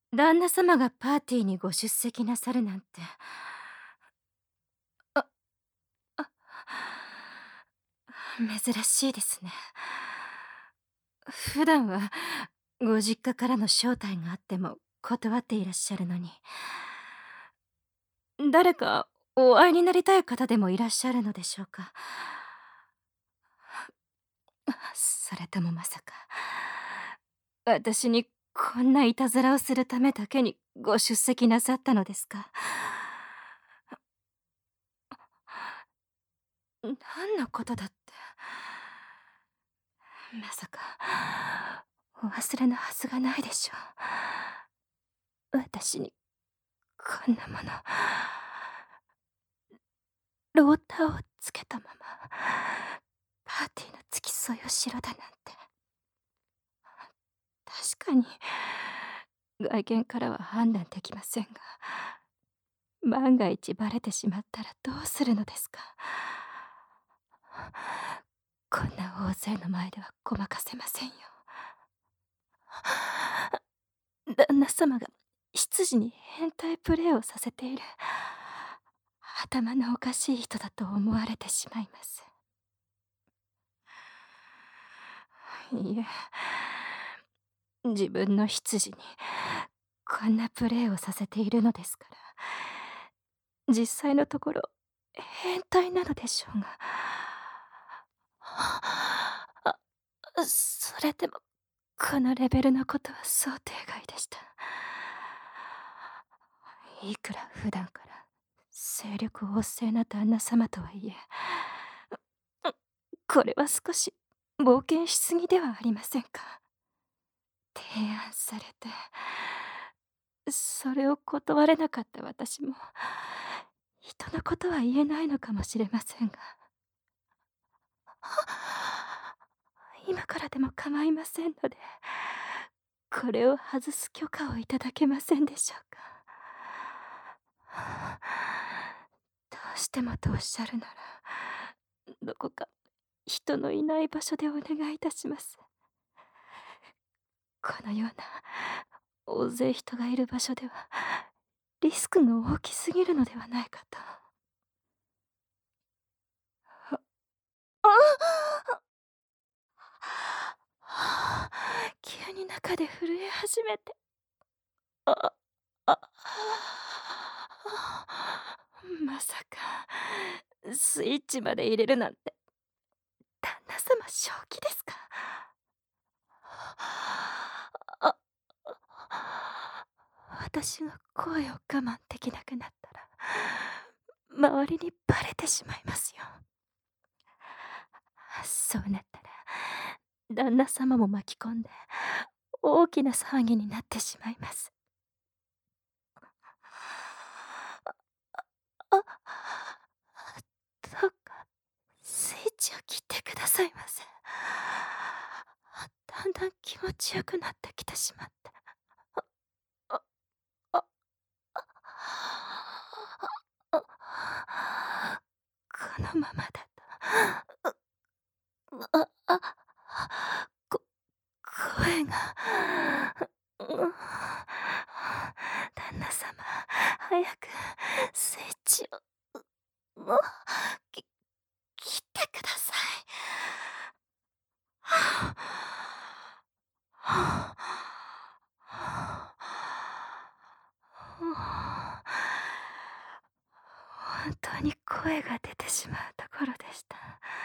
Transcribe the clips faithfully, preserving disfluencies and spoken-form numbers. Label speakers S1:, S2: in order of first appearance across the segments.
S1: 旦那様がパーティーにご出席なさるなんて。あ、あ、珍しいですね。普段はご実家からの招待があっても断っていらっしゃるのに。誰かお会いになりたい方でもいらっしゃるのでしょうか。それともまさか私にこんないたずらをするためだけにご出席なさったのですか。何のことだって。まさかお忘れのはずがないでしょう。私にこんなもの。ローターをつけたままパーティーの付き添いをしろだなんて。確かに外見からは判断できませんが、万が一バレてしまったらどうするのですか。こんな大勢の前ではごまかせませんよ。旦那様が執事に変態プレーをさせている頭のおかしい人だと思われてしまいます。いえ、自分の執事にこんなプレーをさせているのですから、実際のところ変態なのでしょうが。あ、それでもこのレベルのことは想定外でした。いくら普段から精力旺盛な旦那様とはいえ、これは少し冒険しすぎではありませんか。提案されてそれを断れなかった私も人のことは言えないのかもしれませんが、今からでも構いませんので、これを外す許可をいただけませんでしょうか。どうしてもとおっしゃるなら、どこか人のいない場所でお願いいたします。このような大勢人がいる場所ではリスクが大きすぎるのではないかと。ああ、急に中で震え始めて。ああ、まさかスイッチまで入れるなんて。旦那様正気ですか。あ、私が声を我慢できなくなったら周りにバレてしまいますよ。そうなったら旦那様も巻き込んで大きな騒ぎになってしまいます。あ、どうかスイッチを切ってくださいませ。だんだん気持ちよくなってきてしまって。あ、あ、あ、あ、このままだと、あ、あ、こ声が、旦那様、早くスイッチを、うき切ってください。はあ、はあ、本当に声が出てしまうところでした。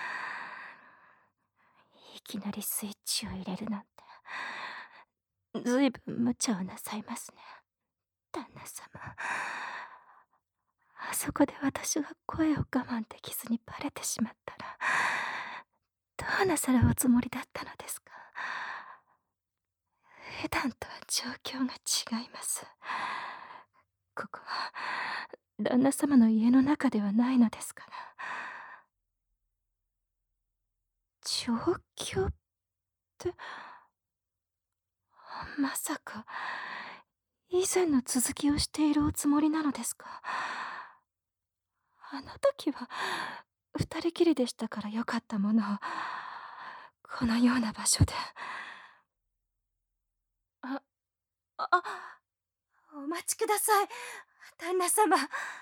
S1: いきなりスイッチを入れるなんて、ずいぶん無茶をなさいますね、旦那様。あそこで私が声を我慢できずにバレてしまったら、どうなさるおつもりだったのですか。普段とは状況が違います。ここは旦那様の家の中ではないのですから。状況って、まさか以前の続きをしているおつもりなのですか。あの時は二人きりでしたからよかったものを、このような場所で。あ、あ、 お待ちください、旦那様。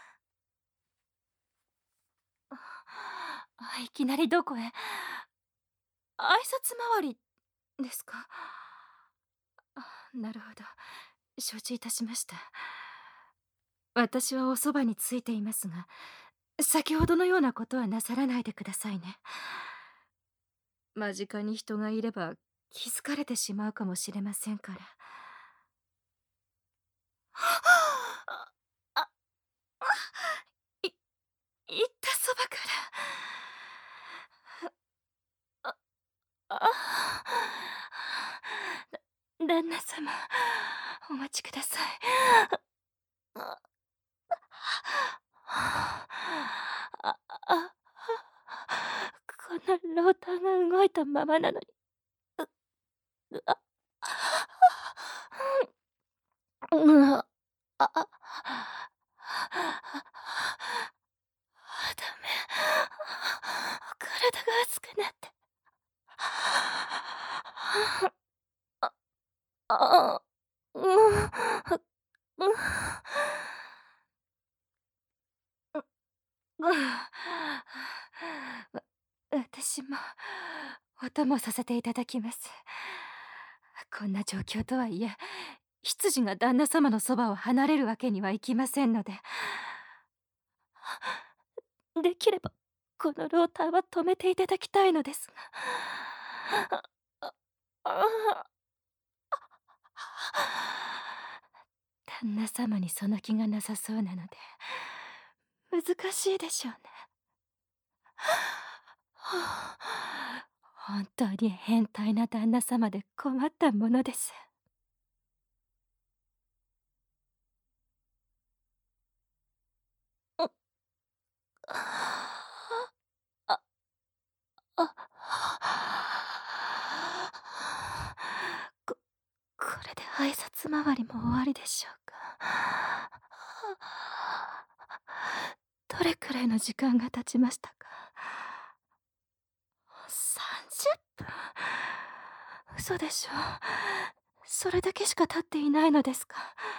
S1: あ、いきなりどこへ？挨拶回りですか？あ、なるほど。承知いたしました。私はおそばについていますが、先ほどのようなことはなさらないでくださいね。間近に人がいれば気づかれてしまうかもしれませんから。あ、あ、あ、い行ったそばから。あ、あ、だ旦那様、お待ちください。あ、あ、あ、このローターが動いたままなのに。う、う、あ、うん、あ、あ、あ、ダメ。体が熱くなって。あ、あ、うん、うん。う、わ私もお供させていただきます。こんな状況とはいえ、執事が旦那様のそばを離れるわけにはいきませんので、できればこのローターは止めていただきたいのですが。あ、あ、旦那様にその気がなさそうなので難しいでしょうね。本当に変態な旦那様で困ったものです。う、あ、あ、ここれで挨拶回りも終わりでしょうか。どれくらいの時間が経ちましたか？さんじゅっぷん？嘘でしょ。それだけしか経っていないのですか？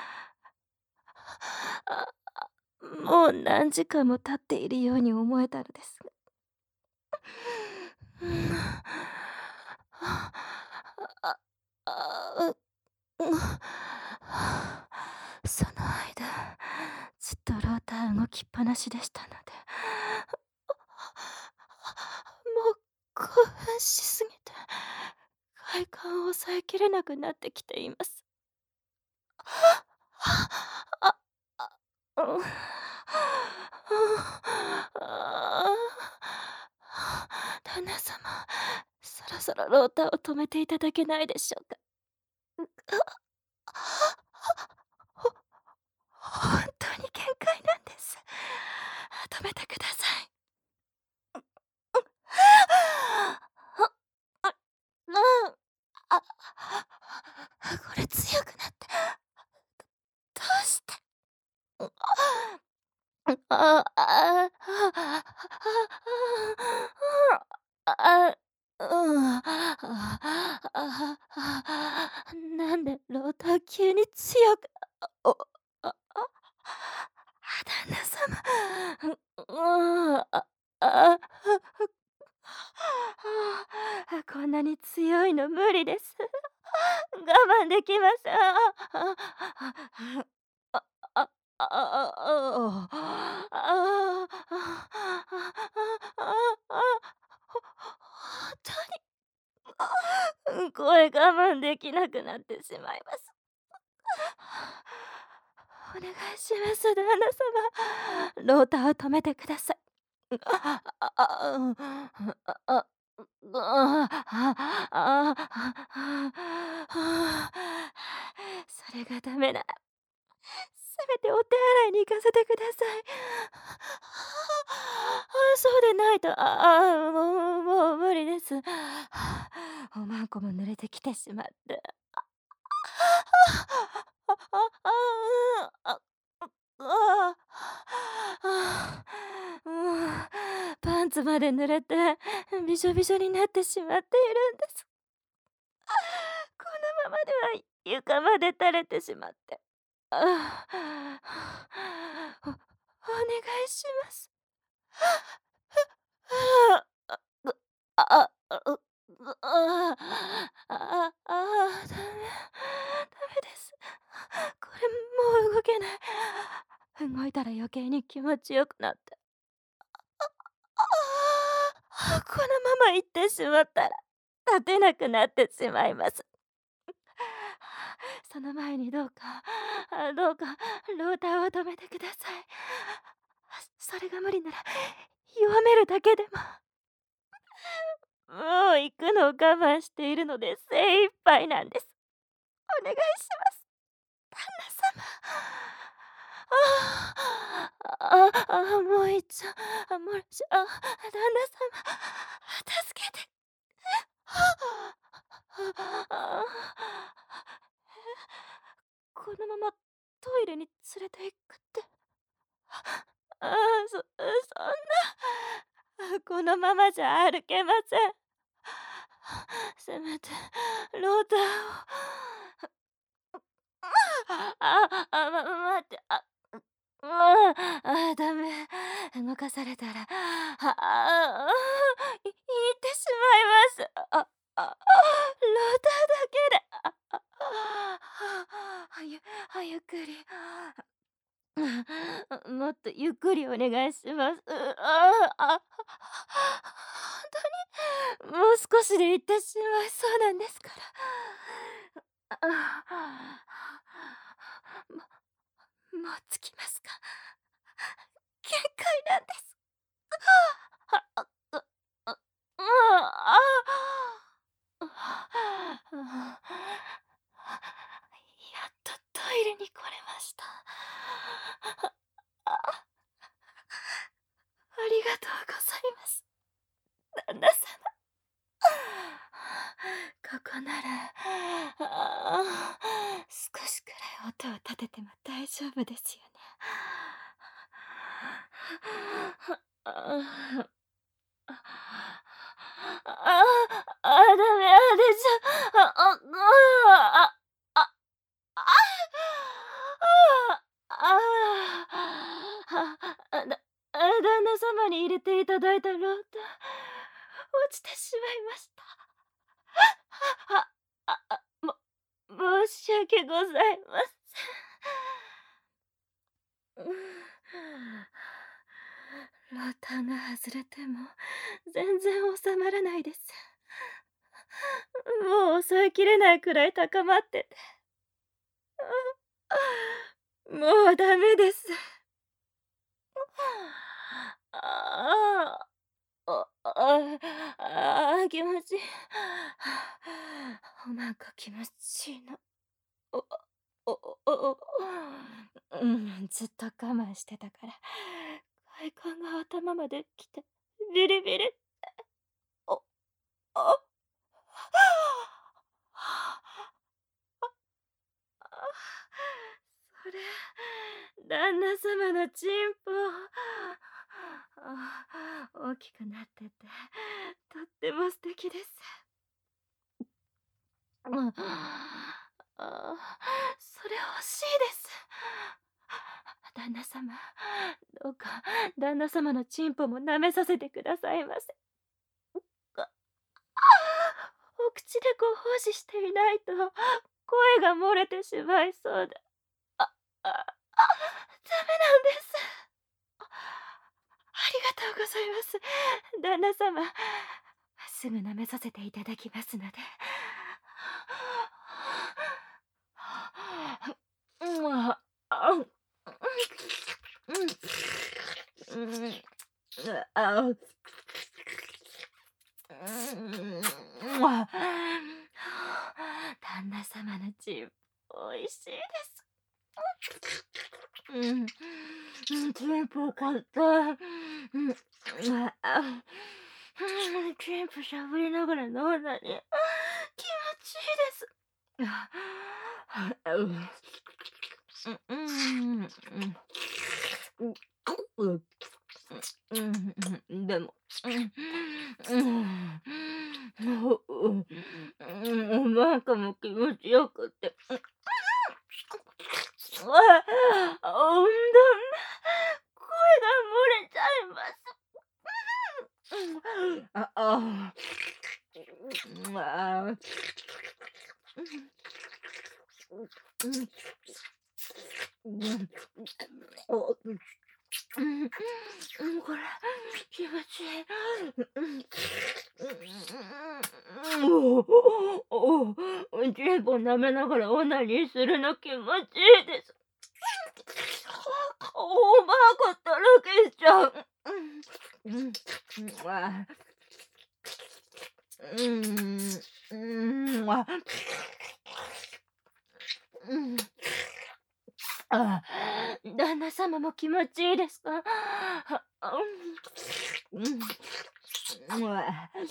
S1: あ、もう何時間も経っているように思えたのですが。うん。あ、あ、あ、う、うん。その間、ずっとローター動きっぱなしでしたので、もう興奮しすぎて、快感を抑えきれなくなってきています。あ、あ、うん。旦那様、そろそろローターを止めていただけないでしょうか。ほ本当に限界なんです。止めてください。あ、あ、うん。あ、これ強くなって。どうして？あ、ああ、あ、うん。なんでローター急に強く、お、あ、あ、旦那様、うん、あ、あ、こんなに強いの無理です。我慢できません。あ、あ、あ、あ、あ、あ、あ、ほ本当に、声我慢できなくなってしまいます。お願いします、旦那様。ローターを止めてください。あ、あ、あ、うん、あ、あ、う、ああ、あ、それがダメなら、せめてお手洗いに行かせてください。あ、そうでないと、ああ、もうもう無理です。おまんこも濡れてきてしまって。あ、あ、あ、うん、あ、あ、もうパンツまで濡れてびしょびしょになってしまっているんです。このままでは床まで垂れてしまって。 ああ、おお願いします。ああ、ぐああ、うぐああ、ああ、ああ、ダメ、ダメです。これもう動けない。動いたら余計に気持ちよくなって。ああ、このまま行ってしまったら、立てなくなってしまいます。その前にどうか、あ、どうかローターを止めてください。それが無理なら、弱めるだけでも。もう行くのを我慢しているので精一杯なんです。お願いします。旦那様。ああ、ああ、もう一丁、あ、もうしあ、旦那様、助けて。ああ、このままトイレに連れて行くって。ああ、そそんな、このままじゃ歩けません。せめてローターを。ああ、あ、ま待って、あ、うああ、ダメ。動かされたら、ああ、い行ってしまいます。ああ、ローターだけで、ああ、はゆはゆっくり。もっとゆっくりお願いします。うああ、あ、ほんとに、もう少しで行ってしまいそうなんですから。あ、ももう着きますか？限界なんです。はあ、うう、ああ、あ。やっとトイレに来れました。あありがとうございます。旦那様。ここなら、ああ、少しくらい音を立てても大丈夫ですよね。ああ。ああ、あ、ダメ、あ、出ちゃう。あ、あ、ああ、あ、あ、ああ、あ、だあ、旦那様に入れていただいたローター、落ちてしまいました。あ、あ、あ、も申し訳ございません。うん。ローターが外れても全然収まらないです。もう抑えきれないくらい高まってて。もうダメです。ああ、あ、ああ、あ、気持ちいい。なんか気持ちいいの。おおおおうん、ずっと我慢してたから、快感が頭まで来て、ビリビリって。おおそれ、旦那様のチンポ。あ、大きくなってて、とっても素敵です。うん。あ、それ欲しいです。旦那様、どうか旦那様のチンポも舐めさせてくださいませ。がお口でご奉仕していないと、声が漏れてしまいそうで。あ、あ、あ、ダメなんです。あ、ありがとうございます。旦那様、すぐ舐めさせていただきますので。うん、あ、あ、うん、うん、うん、あ、うん、旦那様のチンポ美味しいです。うん、うん、チンポ買った。うん、あ、チンポしゃぶりながら飲んだり、気持ちいいです。あ、うん。うん、うん、うん、うん、うん、でも、うん、うん、うん、うん、なんかも気持ちよくて。 わあ、温暖な声が漏れちゃいます。うん。あ、あうん、ああ。うん。うん。うん。お、うん。うん、うん、これ、気持ちいい。うん。うん、おお、お、チンポ舐めながらオナニーするの気持ちいいです。おまごとろけちゃう。うん。うん。うん、わあ。うん、うーん、わ。うん。ああ、旦那様も気持ちいいですか？は、あ、うん。うん。うわ。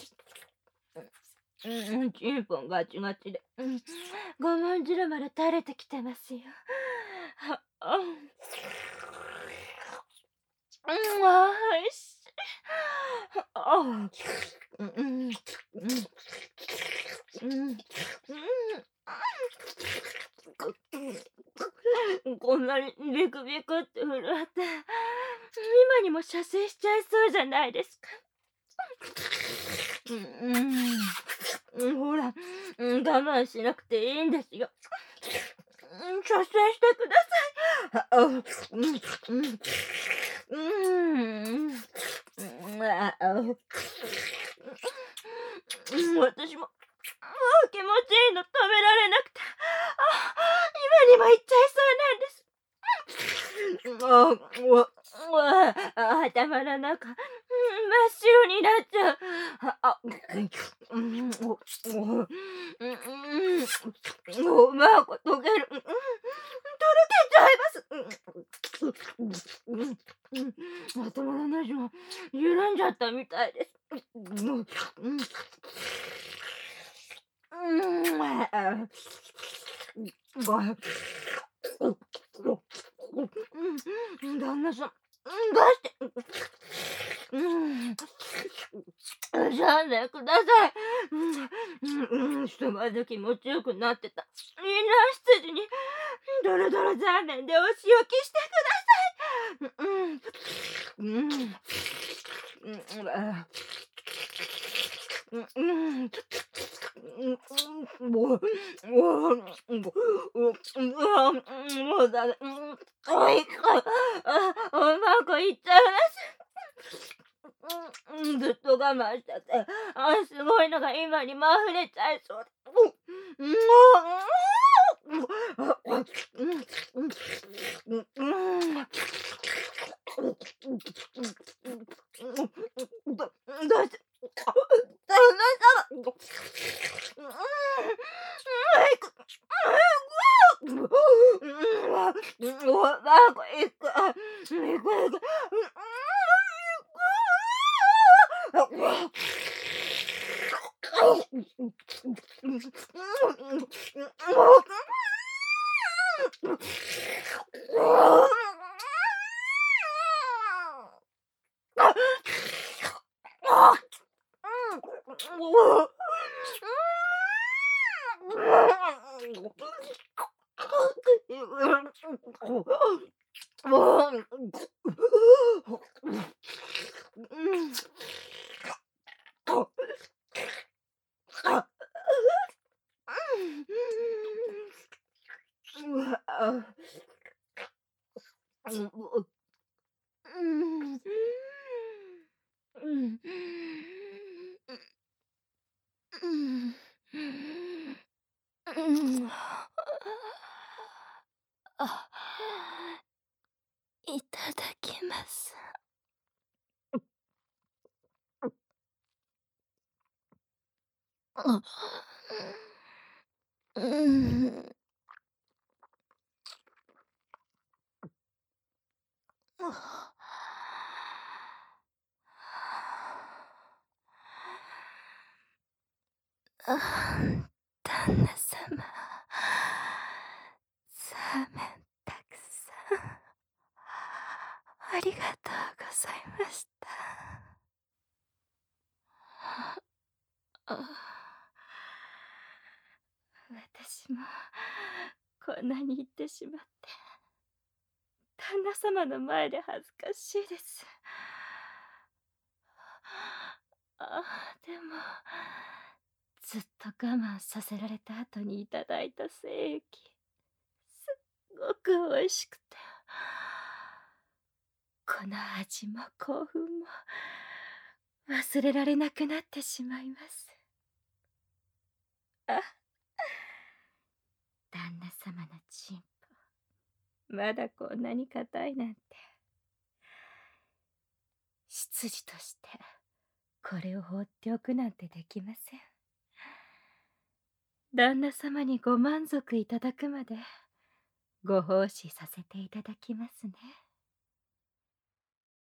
S1: うん、うん、チンポンガチガチで、うん、ごまん汁まで垂れてきてますよ。は、あん。うん、わ、おいしい。は、ああ。うんうん、うん。うん。うん。くうん、こんなにビクビクって震えて、今にも射精しちゃいそうじゃないですか。うん、うーん。うん、ほら、うん、我慢しなくていいんですよ。うん、射精してください。は、あ、うん、うん。うーん。うん、あ、あ。うん、私も、ああ、気持ちいいの止められなくて、あ、今にも行っちゃいそうなんです。うん、ああ、うわ、うわ、あ、頭の中、うん、真っ白になっちゃう。は、あ、うん、お、お、うん、うん、おまご溶ける。うん、うん、とろけちゃいます。うん、うん、うん、うん、頭の中が緩んじゃったみたいです。うん、うん、うん。うん、ああ。うん、ごうん、うん、旦那さん、うん、出して。うん。うん、じゃあね、ください。うん、うん、うん、ひとまず気持ちよくなってたインナー羊に、ドロドロ残念でお仕置きしてください。うん、うん。うん、ああ。うん、うん。うんうん、もう、もう、うん、ううわ、うん、もうダメ、うん、もういっかい、あ、おまんこいっちゃいます。うん、うん、ずっと我慢しちゃって、あ、すごいのが今にも溢れちゃいそうで。うん、もう、うん、あ、あ、うん、うん、うん、うん。どどうして旦那様。うん、早く。うん、うわ、うん、わ、なんかいく、あ、いくいく、うん、いく。あ、うわ。うん、うん、うん、うん、うん、うん、もう。あ、あ、うん、もう。もう。うん。あ。うわ、あ。うん、ううん。うん。うん。うん。あ、いただきます。あ、うん。あ。ああ、旦那様。サーメンたくさんありがとうございました。ああ。私もこんなに言ってしまって。 旦那様の前で恥ずかしいです。あでもずっと我慢させられた後にいただいた精液、すっごく美味しくて、この味も興奮も忘れられなくなってしまいます。あ、旦那様のチンポ、まだこんなに硬いなんて。執事としてこれを放っておくなんてできません。旦那様にご満足いただくまでご奉仕させていただきますね。